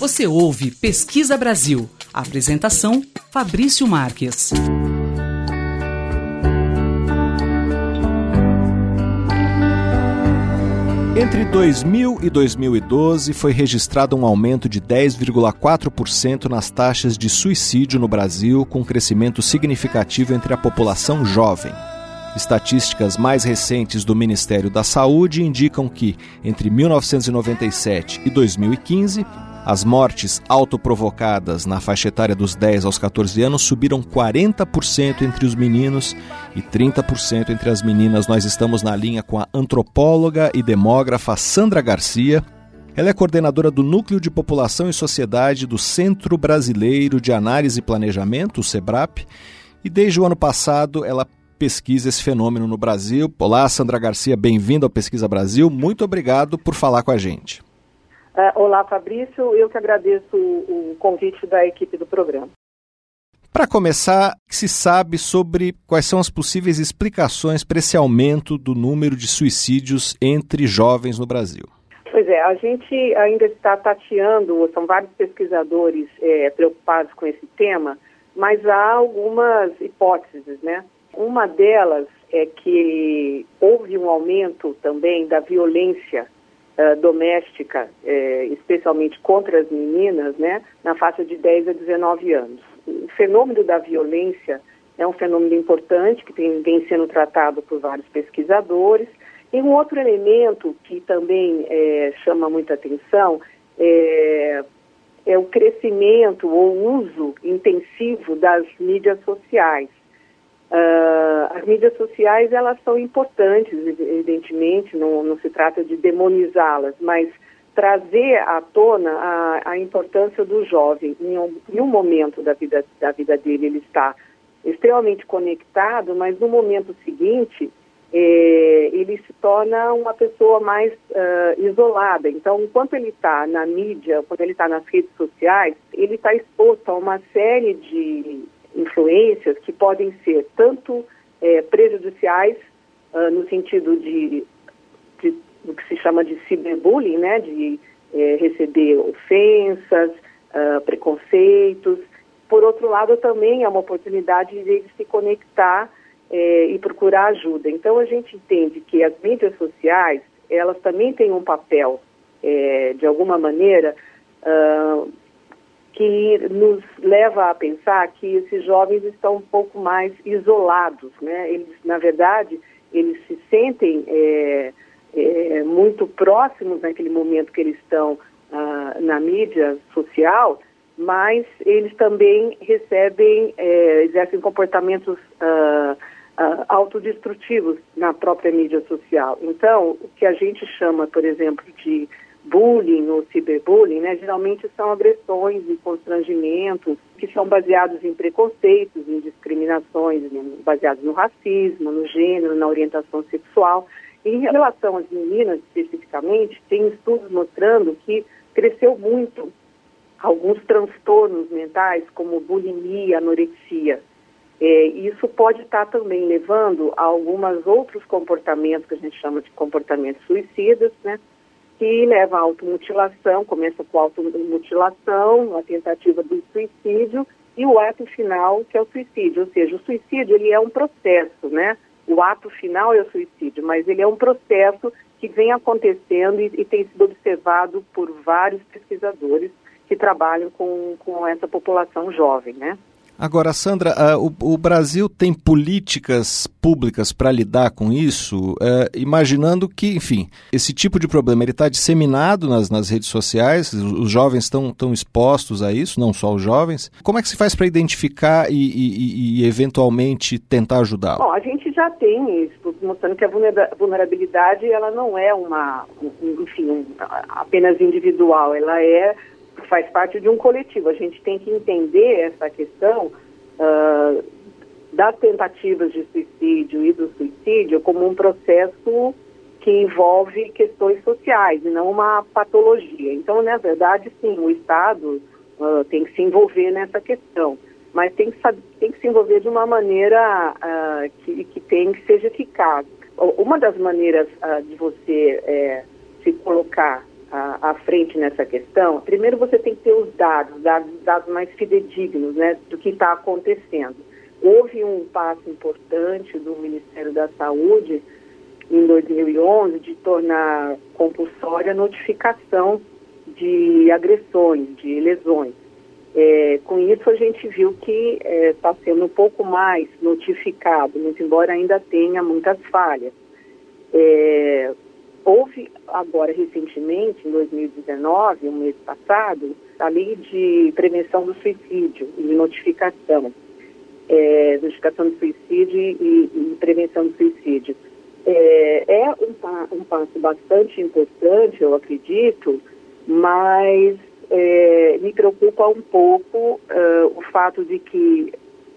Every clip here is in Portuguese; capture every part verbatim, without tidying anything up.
Você ouve Pesquisa Brasil. Apresentação, Fabrício Marques. Entre dois mil e dois mil e doze, foi registrado um aumento de dez vírgula quatro por cento nas taxas de suicídio no Brasil, com crescimento significativo entre a população jovem. Estatísticas mais recentes do Ministério da Saúde indicam que, entre mil novecentos e noventa e sete e dois mil e quinze, as mortes autoprovocadas na faixa etária dos dez aos catorze anos subiram quarenta por cento entre os meninos e trinta por cento entre as meninas. Nós estamos na linha com a antropóloga e demógrafa Sandra Garcia. Ela é coordenadora do Núcleo de População e Sociedade do Centro Brasileiro de Análise e Planejamento, o SEBRAP, e desde o ano passado ela pesquisa esse fenômeno no Brasil. Olá, Sandra Garcia, bem-vinda ao Pesquisa Brasil. Muito obrigado por falar com a gente. Uh, olá, Fabrício. Eu que agradeço o, o convite da equipe do programa. Para começar, o que se sabe sobre quais são as possíveis explicações para esse aumento do número de suicídios entre jovens no Brasil? Pois é, a gente ainda está tateando, são vários pesquisadores é, preocupados com esse tema, mas há algumas hipóteses, né? Uma delas é que houve um aumento também da violência Uh, doméstica, eh, especialmente contra as meninas, né, na faixa de dez a dezenove anos. O fenômeno da violência é um fenômeno importante que tem, vem sendo tratado por vários pesquisadores. E um outro elemento que também eh, chama muita atenção é, é o crescimento ou uso intensivo das mídias sociais. Uh, as mídias sociais, elas são importantes, evidentemente, não, não se trata de demonizá-las, mas trazer à tona a, a importância do jovem. Em um, em um momento da vida, da vida dele, ele está extremamente conectado, mas no momento seguinte, eh, ele se torna uma pessoa mais uh, isolada. Então, enquanto ele está na mídia, quando ele está nas redes sociais, ele está exposto a uma série de influências que podem ser tanto é, prejudiciais, uh, no sentido de, de do que se chama de cyberbullying, né, de é, receber ofensas, uh, preconceitos. Por outro lado, também é uma oportunidade de ele se conectar é, e procurar ajuda. Então, a gente entende que as mídias sociais, elas também têm um papel, é, de alguma maneira, uh, que nos leva a pensar que esses jovens estão um pouco mais isolados, né? Eles, na verdade, eles se sentem é, é, muito próximos naquele momento que eles estão ah, na mídia social, mas eles também recebem, é, exercem comportamentos ah, ah, autodestrutivos na própria mídia social. Então, o que a gente chama, por exemplo, de bullying ou ciberbullying, né, geralmente são agressões e constrangimentos que são baseados em preconceitos, em discriminações, baseados no racismo, no gênero, na orientação sexual. E em relação às meninas, especificamente, tem estudos mostrando que cresceu muito alguns transtornos mentais, como bulimia, anorexia. É, isso pode estar também levando a alguns outros comportamentos que a gente chama de comportamentos suicidas, né? Que leva à automutilação, começa com a automutilação, a tentativa do suicídio e o ato final, que é o suicídio. Ou seja, o suicídio, ele é um processo, né? O ato final é o suicídio, mas ele é um processo que vem acontecendo e, e tem sido observado por vários pesquisadores que trabalham com, com essa população jovem, né? Agora, Sandra, uh, o, o Brasil tem políticas públicas para lidar com isso, uh, imaginando que, enfim, esse tipo de problema está disseminado nas, nas redes sociais, os, os jovens estão expostos a isso, não só os jovens. Como é que se faz para identificar e, e, e, eventualmente, tentar ajudá-lo? Bom, a gente já tem isso, mostrando que a vulnerabilidade, ela não é uma, enfim, apenas individual, ela é... faz parte de um coletivo. A gente tem que entender essa questão uh, das tentativas de suicídio e do suicídio como um processo que envolve questões sociais e não uma patologia. Então, na verdade, sim, o Estado uh, tem que se envolver nessa questão, mas tem que, saber, tem que se envolver de uma maneira uh, que, que, tem, que seja eficaz. Uma das maneiras uh, de você uh, se colocar Uh, à frente nessa questão, primeiro você tem que ter os dados, dados, dados mais fidedignos, né, do que está acontecendo. Houve um passo importante do Ministério da Saúde em dois mil e onze de tornar compulsória a notificação de agressões, de lesões. É, com isso a gente viu que está é, sendo um pouco mais notificado, muito embora ainda tenha muitas falhas. É, houve agora recentemente, em dois mil e dezenove, um mês passado, a lei de prevenção do suicídio e de notificação, é, notificação do suicídio e, e prevenção do suicídio. É, é um, um passo bastante importante, eu acredito, mas é, me preocupa um pouco uh, o fato de que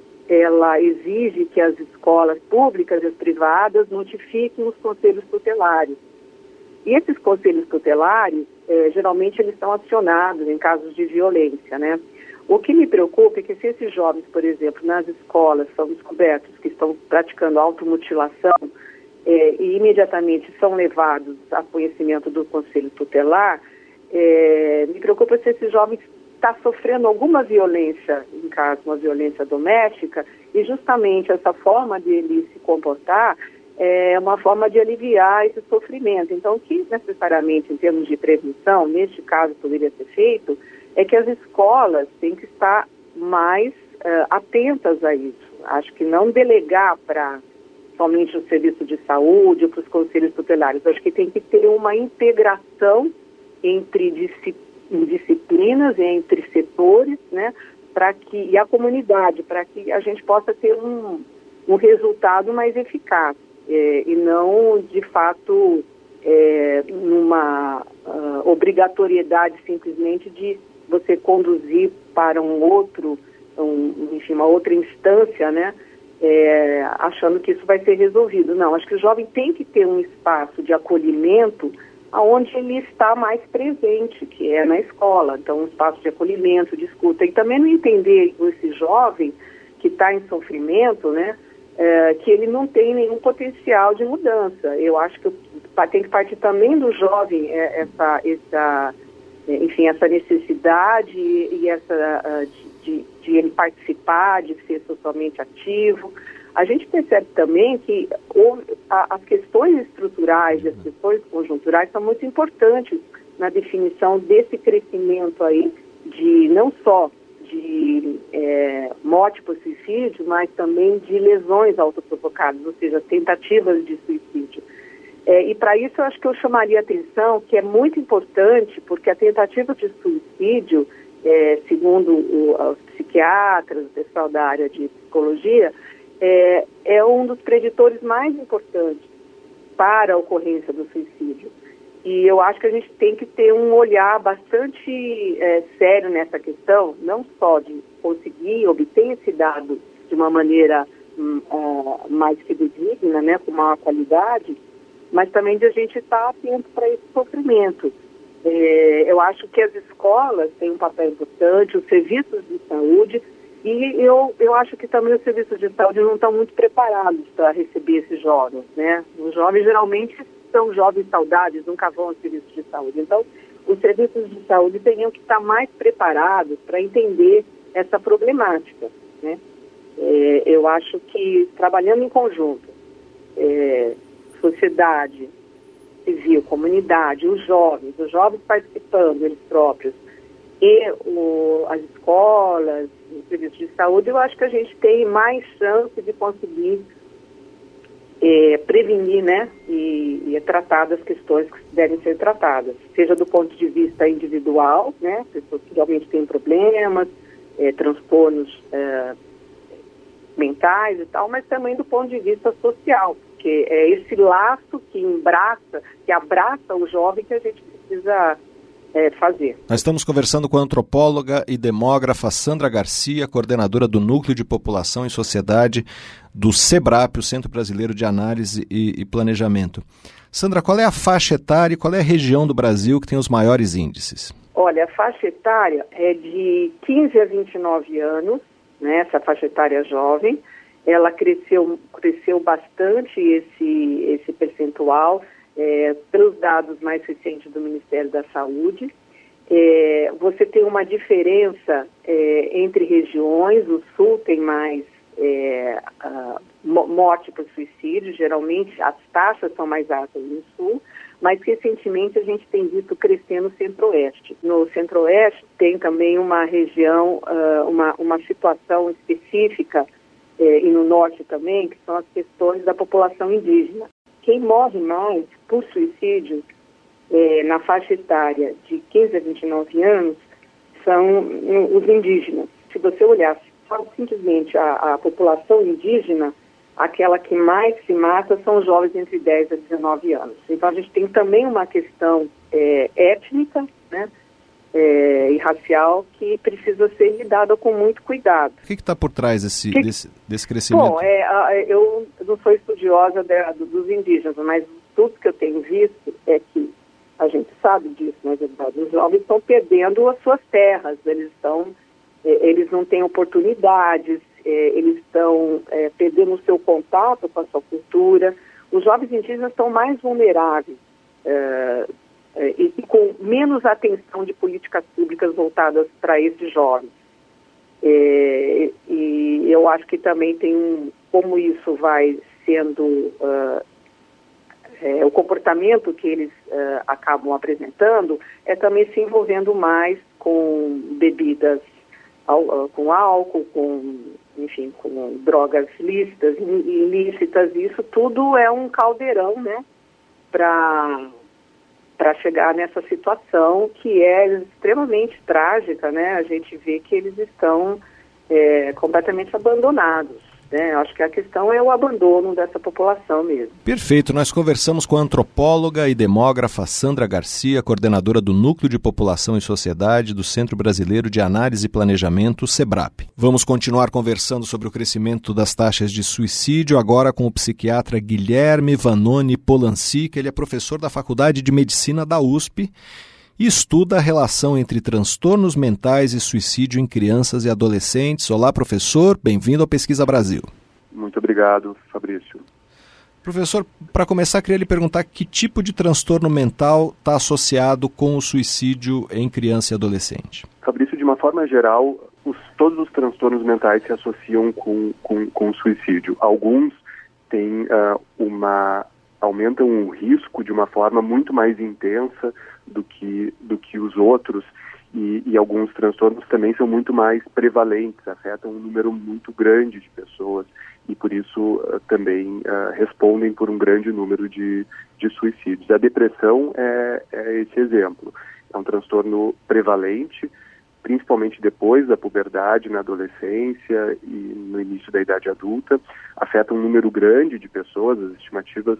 ela exige que as escolas públicas e as privadas notifiquem os conselhos tutelares. E esses conselhos tutelares, eh, geralmente eles são acionados em casos de violência, né? O que me preocupa é que se esses jovens, por exemplo, nas escolas são descobertos que estão praticando automutilação eh, e imediatamente são levados a conhecimento do conselho tutelar, eh, me preocupa se esses jovens estão sofrendo alguma violência em casa, uma violência doméstica, e justamente essa forma de ele se comportar é uma forma de aliviar esse sofrimento. Então, o que necessariamente, em termos de prevenção, neste caso poderia ser feito, é que as escolas têm que estar mais uh, atentas a isso. Acho que não delegar para somente o serviço de saúde ou para os conselhos tutelares. Acho que tem que ter uma integração entre disciplinas, disciplinas entre setores, né, para que, e a comunidade, para que a gente possa ter um, um resultado mais eficaz, é, e não, de fato, é, numa uh, obrigatoriedade simplesmente de você conduzir para um outro, um, enfim, uma outra instância, né, é, achando que isso vai ser resolvido. Não, acho que o jovem tem que ter um espaço de acolhimento aonde ele está mais presente, que é na escola. Então, um espaço de acolhimento, de escuta. E também não entender esse jovem que está em sofrimento, né, é, que ele não tem nenhum potencial de mudança. Eu acho que tem que partir também do jovem é, essa, essa, enfim, essa necessidade e, e essa de, de, de ele participar, de ser socialmente ativo. A gente percebe também que as questões estruturais e as questões conjunturais são muito importantes na definição desse crescimento aí de não só de é, morte por suicídio, mas também de lesões autoprovocadas, ou seja, tentativas de suicídio. É, e para isso eu acho que eu chamaria a atenção que é muito importante, porque a tentativa de suicídio, é, segundo o, os psiquiatras, o pessoal da área de psicologia, É, é um dos preditores mais importantes para a ocorrência do suicídio. E eu acho que a gente tem que ter um olhar bastante é, sério nessa questão, não só de conseguir obter esse dado de uma maneira hum, uh, mais fidedigna, né, com maior qualidade, mas também de a gente estar atento para esse sofrimento. É, eu acho que as escolas têm um papel importante, os serviços de saúde. E eu, eu acho que também os serviços de saúde não estão muito preparados para receber esses jovens, né? Os jovens geralmente são jovens saudáveis, nunca vão aos serviços de saúde. Então, os serviços de saúde teriam que estar mais preparados para entender essa problemática, né? É, eu acho que trabalhando em conjunto, é, sociedade civil, comunidade, os jovens, os jovens participando, eles próprios, e o, as escolas, os serviços de saúde, eu acho que a gente tem mais chance de conseguir é, prevenir, né, e, e tratar das questões que devem ser tratadas, seja do ponto de vista individual, né, pessoas que realmente têm problemas, é, transtornos é, mentais e tal, mas também do ponto de vista social, porque é esse laço que embraça, que abraça o jovem que a gente precisa É, fazer. Nós estamos conversando com a antropóloga e demógrafa Sandra Garcia, coordenadora do Núcleo de População e Sociedade do SEBRAP, o Centro Brasileiro de Análise e, e Planejamento. Sandra, qual é a faixa etária e qual é a região do Brasil que tem os maiores índices? Olha, a faixa etária é de quinze a vinte e nove anos, né, essa faixa etária jovem. Ela cresceu, cresceu bastante esse, esse percentual. é, pelos dados mais recentes do Ministério da Saúde, é, você tem uma diferença é, entre regiões. O Sul tem mais é, a, morte por suicídio, geralmente as taxas são mais altas no Sul, mas recentemente a gente tem visto crescer no Centro-Oeste. No Centro-Oeste tem também uma região, uh, uma, uma situação específica, eh, e no Norte também, que são as questões da população indígena. Quem morre mais por suicídio eh, na faixa etária de quinze a vinte e nove anos são um, os indígenas. Se você olhar só simplesmente a, a população indígena, aquela que mais se mata são os jovens entre dez a dezenove anos. Então a gente tem também uma questão é, étnica, né, é, e racial que precisa ser lidada com muito cuidado. O que está por trás desse, que... desse, desse crescimento? Bom, é, eu não sou estudiosa de, dos indígenas, mas tudo que eu tenho visto é que a gente sabe disso, na verdade, os jovens estão perdendo as suas terras, eles estão, eles não têm oportunidades, eles estão é, perdendo o seu contato com a sua cultura. Os jovens indígenas estão mais vulneráveis é, é, e, e com menos atenção de políticas públicas voltadas para esses jovens. É, e eu acho que também tem um, como isso vai sendo, uh, é, o comportamento que eles uh, acabam apresentando é também se envolvendo mais com bebidas, com álcool, com, enfim, com drogas lícitas e ilícitas. Isso tudo é um caldeirão, né, para para chegar nessa situação que é extremamente trágica, né? A gente vê que eles estão é, completamente abandonados, né? Acho que a questão é o abandono dessa população mesmo. Perfeito. Nós conversamos com a antropóloga e demógrafa Sandra Garcia, coordenadora do Núcleo de População e Sociedade do Centro Brasileiro de Análise e Planejamento, SEBRAP. Vamos continuar conversando sobre o crescimento das taxas de suicídio, agora com o psiquiatra Guilherme Vanoni Polanci, que ele é professor da Faculdade de Medicina da U S P e estuda a relação entre transtornos mentais e suicídio em crianças e adolescentes. Olá, professor, bem-vindo ao Pesquisa Brasil. Muito obrigado, Fabrício. Professor, para começar, queria lhe perguntar que tipo de transtorno mental está associado com o suicídio em criança e adolescente? Fabrício, de uma forma geral, os, todos os transtornos mentais se associam com, com, com o suicídio. Alguns têm uh, uma... aumentam o risco de uma forma muito mais intensa do que, do que os outros, e, e alguns transtornos também são muito mais prevalentes, afetam um número muito grande de pessoas e por isso uh, também uh, respondem por um grande número de, de suicídios. A depressão é, é esse exemplo. É um transtorno prevalente, principalmente depois da puberdade, na adolescência e no início da idade adulta. Afeta um número grande de pessoas, as estimativas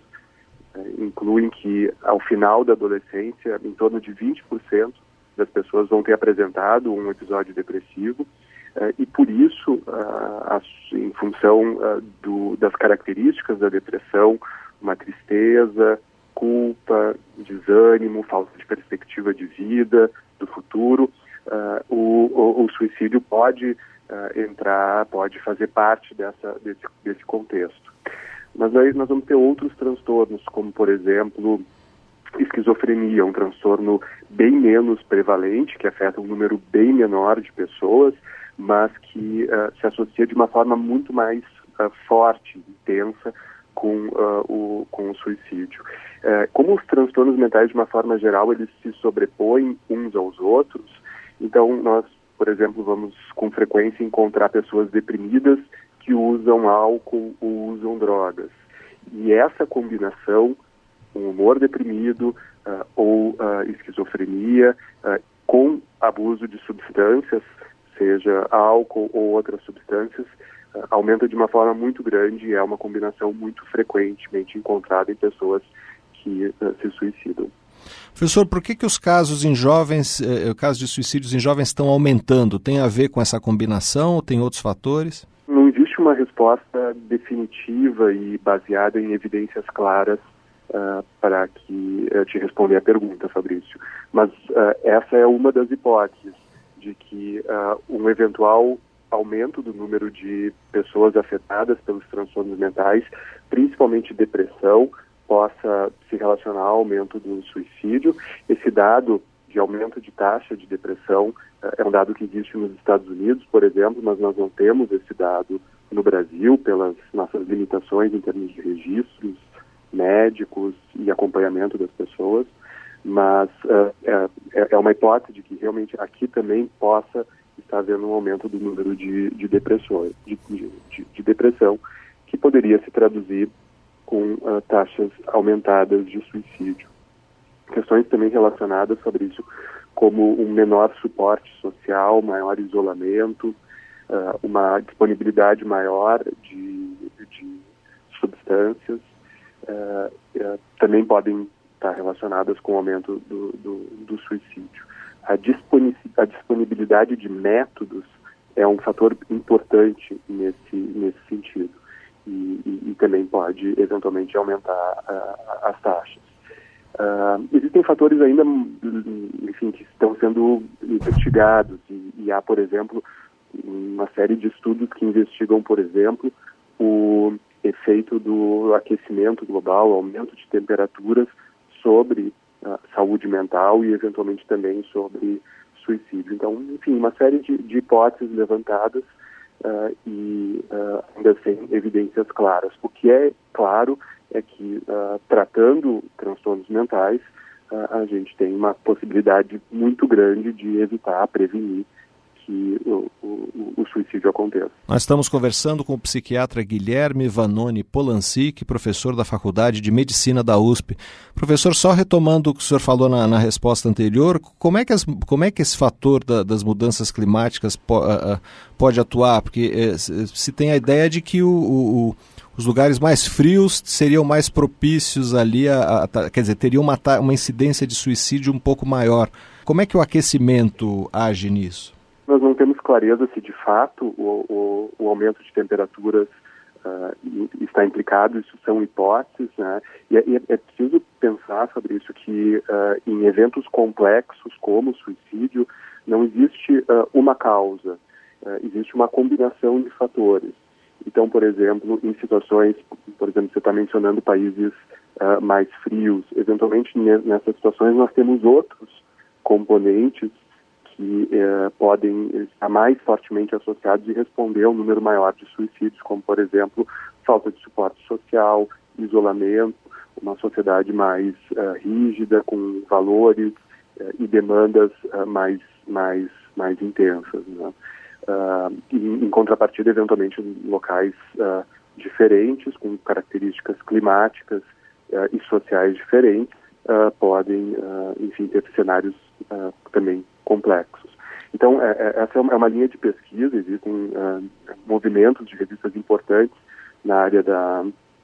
incluem que ao final da adolescência, em torno de vinte por cento das pessoas vão ter apresentado um episódio depressivo, uh, e por isso, uh, em função uh, do, das características da depressão, uma tristeza, culpa, desânimo, falta de perspectiva de vida, do futuro, uh, o, o, o suicídio pode uh, entrar, pode fazer parte dessa, desse, desse contexto. Mas aí nós vamos ter outros transtornos, como, por exemplo, esquizofrenia, um transtorno bem menos prevalente, que afeta um número bem menor de pessoas, mas que uh, se associa de uma forma muito mais uh, forte, intensa, com, uh, o, com o suicídio. Uh, como os transtornos mentais, de uma forma geral, eles se sobrepõem uns aos outros, então nós, por exemplo, vamos com frequência encontrar pessoas deprimidas que usam álcool ou usam drogas. E essa combinação, um humor deprimido uh, ou uh, esquizofrenia, uh, com abuso de substâncias, seja álcool ou outras substâncias, uh, aumenta de uma forma muito grande e é uma combinação muito frequentemente encontrada em pessoas que uh, se suicidam. Professor, por que, que os casos em jovens, eh, casos de suicídios em jovens estão aumentando? Tem a ver com essa combinação ou tem outros fatores? Não existe uma resposta definitiva e baseada em evidências claras uh, para que uh, te responder a pergunta, Fabrício. Mas uh, essa é uma das hipóteses de que uh, um eventual aumento do número de pessoas afetadas pelos transtornos mentais, principalmente depressão, possa se relacionar ao aumento do suicídio. Esse dado de aumento de taxa de depressão é um dado que existe nos Estados Unidos, por exemplo, mas nós não temos esse dado no Brasil pelas nossas limitações em termos de registros médicos e acompanhamento das pessoas, mas uh, é, é uma hipótese de que realmente aqui também possa estar havendo um aumento do número de, de depressões, de, de, de depressão, que poderia se traduzir com uh, taxas aumentadas de suicídio. Questões também relacionadas sobre isso, como um menor suporte social, maior isolamento, uh, uma disponibilidade maior de, de substâncias, uh, uh, também podem estar relacionadas com o aumento do, do, do suicídio. A, disponi- a disponibilidade de métodos é um fator importante nesse, nesse sentido e, e, e também pode, eventualmente, aumentar uh, as taxas. Uh, existem fatores ainda, enfim, que estão sendo investigados e, e há, por exemplo, uma série de estudos que investigam, por exemplo, o efeito do aquecimento global, aumento de temperaturas sobre a uh, saúde mental e, eventualmente, também sobre suicídio. Então, enfim, uma série de, de hipóteses levantadas uh, e uh, ainda sem evidências claras. O que é claro é que, uh, tratando transtornos mentais, uh, a gente tem uma possibilidade muito grande de evitar, prevenir que o, o, o suicídio aconteça. Nós estamos conversando com o psiquiatra Guilherme Vanoni Polanczyk, professor da Faculdade de Medicina da U S P. Professor, só retomando o que o senhor falou na, na resposta anterior, como é que, as, como é que esse fator da, das mudanças climáticas po, uh, pode atuar? Porque uh, se tem a ideia de que o, o, o os lugares mais frios seriam mais propícios ali, a, a, quer dizer, teriam uma, uma incidência de suicídio um pouco maior. Como é que o aquecimento age nisso? Nós não temos clareza se de fato o, o, o aumento de temperaturas uh, está implicado, isso são hipóteses, né? E é, é preciso pensar sobre isso, que uh, em eventos complexos como o suicídio, não existe uh, uma causa, uh, existe uma combinação de fatores. Então, por exemplo, em situações, por exemplo, você está mencionando países uh, mais frios, eventualmente nessas situações nós temos outros componentes que uh, podem estar mais fortemente associados e responder a um número maior de suicídios, como, por exemplo, falta de suporte social, isolamento, uma sociedade mais uh, rígida, com valores uh, e demandas uh, mais, mais, mais intensas, né? Uh, em, em contrapartida, eventualmente, locais uh, diferentes, com características climáticas uh, e sociais diferentes, uh, podem, uh, enfim, ter cenários uh, também complexos. Então, é, é, essa é uma, é uma linha de pesquisa, existem uh, movimentos de revistas importantes na área da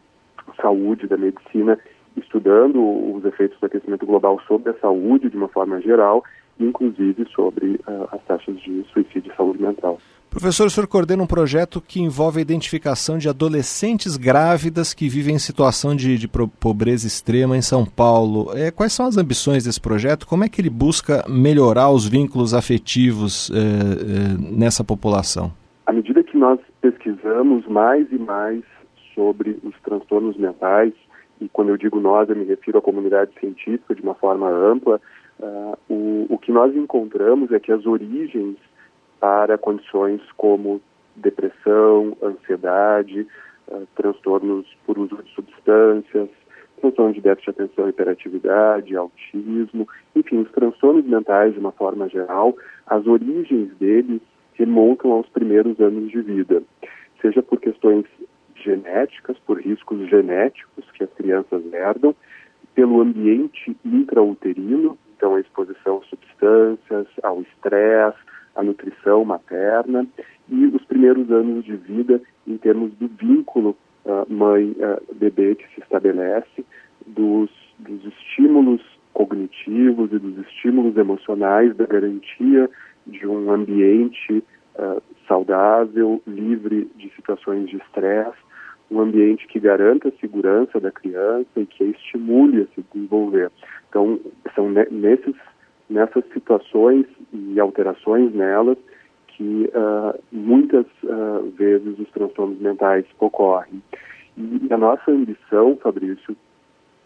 saúde, da medicina, estudando os efeitos do aquecimento global sobre a saúde de uma forma geral, inclusive sobre uh, as taxas de suicídio e saúde mental. Professor, o senhor coordena um projeto que envolve a identificação de adolescentes grávidas que vivem em situação de, de pobreza extrema em São Paulo. É, quais são as ambições desse projeto? Como é que ele busca melhorar os vínculos afetivos é, é, nessa população? À medida que nós pesquisamos mais e mais sobre os transtornos mentais, e quando eu digo nós, eu me refiro à comunidade científica de uma forma ampla, Uh, o, o que nós encontramos é que as origens para condições como depressão, ansiedade, uh, transtornos por uso de substâncias, transtornos de déficit de atenção e hiperatividade, autismo, enfim, os transtornos mentais de uma forma geral, as origens deles remontam aos primeiros anos de vida, seja por questões genéticas, por riscos genéticos que as crianças herdam, pelo ambiente intrauterino, então a exposição a substâncias, ao estresse, à nutrição materna, e os primeiros anos de vida em termos do vínculo uh, mãe-bebê uh, que se estabelece, dos, dos estímulos cognitivos e dos estímulos emocionais, da garantia de um ambiente uh, saudável, livre de situações de estresse, um ambiente que garanta a segurança da criança e que a estimule a se desenvolver. Então, são nesses, nessas situações e alterações nelas que uh, muitas uh, vezes os transtornos mentais ocorrem. E a nossa ambição, Fabrício,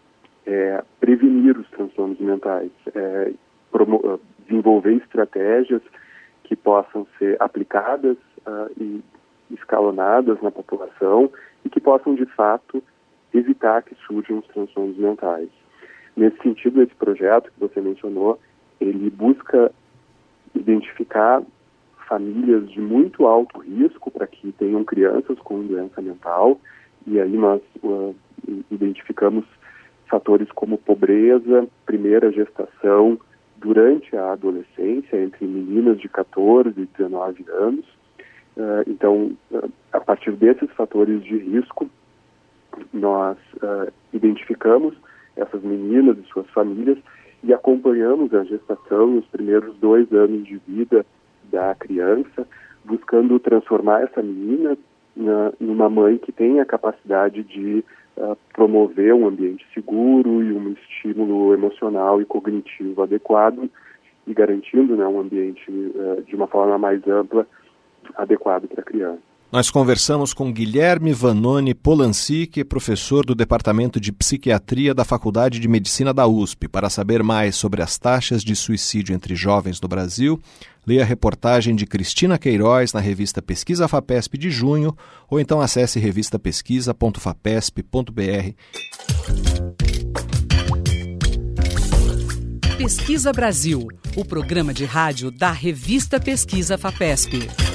é prevenir os transtornos mentais, é, promo- desenvolver estratégias que possam ser aplicadas uh, e escalonadas na população e que possam, de fato, evitar que surjam os transtornos mentais. Nesse sentido, esse projeto que você mencionou, ele busca identificar famílias de muito alto risco para que tenham crianças com doença mental, e aí nós uh, identificamos fatores como pobreza, primeira gestação, durante a adolescência, entre meninas de catorze e dezenove anos. Uh, então, uh, a partir desses fatores de risco, nós uh, identificamos essas meninas e suas famílias e acompanhamos a gestação nos primeiros dois anos de vida da criança, buscando transformar essa menina na, numa mãe que tenha a capacidade de uh, promover um ambiente seguro e um estímulo emocional e cognitivo adequado e garantindo, né, um ambiente uh, de uma forma mais ampla adequado para a criança. Nós conversamos com Guilherme Vanoni Polanci, que é professor do Departamento de Psiquiatria da Faculdade de Medicina da U S P. Para saber mais sobre as taxas de suicídio entre jovens no Brasil, leia a reportagem de Cristina Queiroz na revista Pesquisa FAPESP de junho, ou então acesse revista pesquisa ponto fapesp ponto b r. Pesquisa Brasil, o programa de rádio da revista Pesquisa FAPESP.